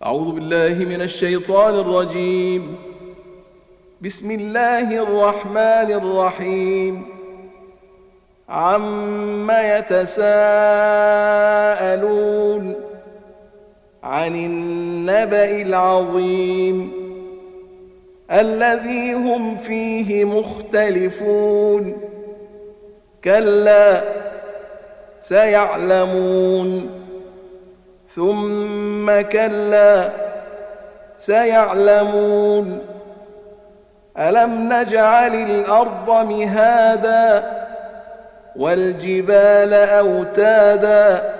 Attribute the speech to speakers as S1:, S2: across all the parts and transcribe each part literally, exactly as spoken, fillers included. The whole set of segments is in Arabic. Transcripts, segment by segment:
S1: أعوذ بالله من الشيطان الرجيم. بسم الله الرحمن الرحيم. عم يتساءلون عن النبأ العظيم الذي هم فيه مختلفون كلا سيعلمون ثم كلا سيعلمون ألم نجعل الأرض مهادا والجبال أوتادا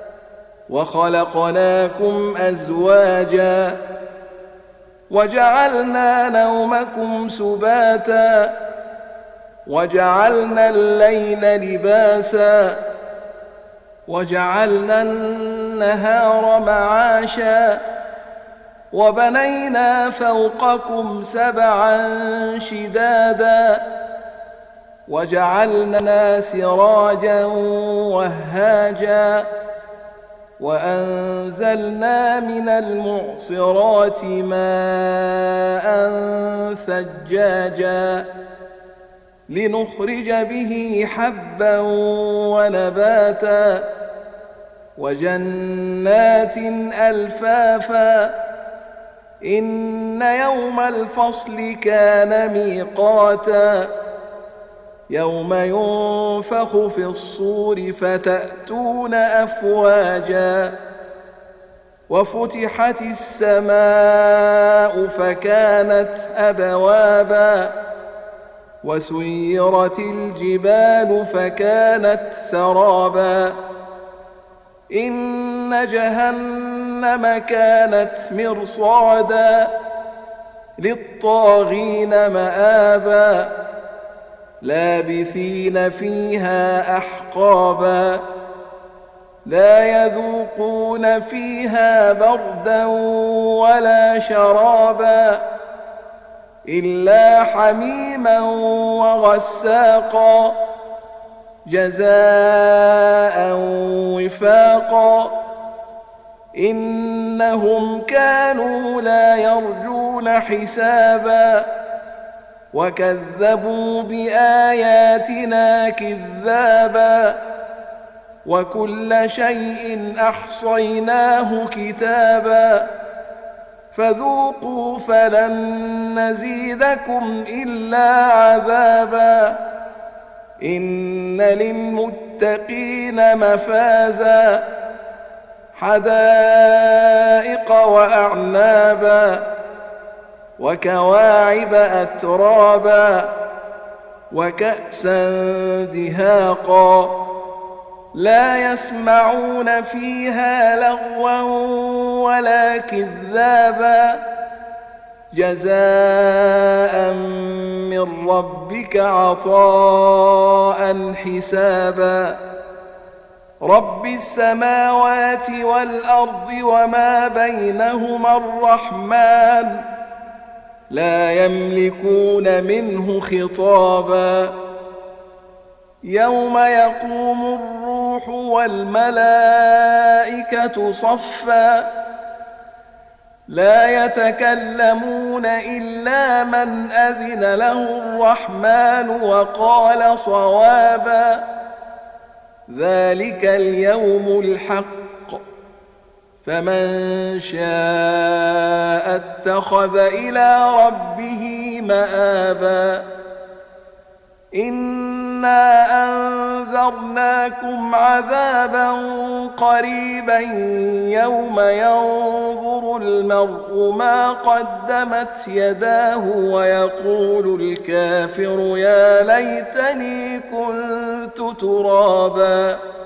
S1: وخلقناكم أزواجا وجعلنا نومكم سباتا وجعلنا الليل لباسا وجعلنا النهار معاشا وبنينا فوقكم سبعا شدادا وجعلنا سراجا وهاجا وأنزلنا من المعصرات ماء ثجاجا لنخرج به حبا ونباتا وجنات ألفافا إن يوم الفصل كان ميقاتا يوم ينفخ في الصور فتأتون أفواجا وفتحت السماء فكانت أبوابا وسيرت الجبال فكانت سرابا إن جهنم كانت مرصادا للطاغين مآبا لابثين فيها أحقابا لا يذوقون فيها بردا ولا شرابا إلا حميما وغساقا جزاء وفاقا إنهم كانوا لا يرجون حسابا وكذبوا بآياتنا كذابا وكل شيء أحصيناه كتابا فذوقوا فلن نزيدكم إلا عذابا إن للمتقين مفازا حدائق وأعنابا وكواعب أترابا وكأسا دهاقا لا يسمعون فيها لغوا ولا كذابا جزاء من ربك عطاء حسابا رب السماوات والأرض وما بينهما الرحمن لا يملكون منه خطابا يوم يقوم الروح والملائكة صفا لا يتكلمون إلا من أذن له الرحمن وقال صوابا ذلك اليوم الحق فمن شاء اتخذ إلى ربه مآبا إنا أنذرناكم عذابا قريبا يوم ينظر المرء ما قدمت يداه ويقول الكافر يا ليتني كنت ترابا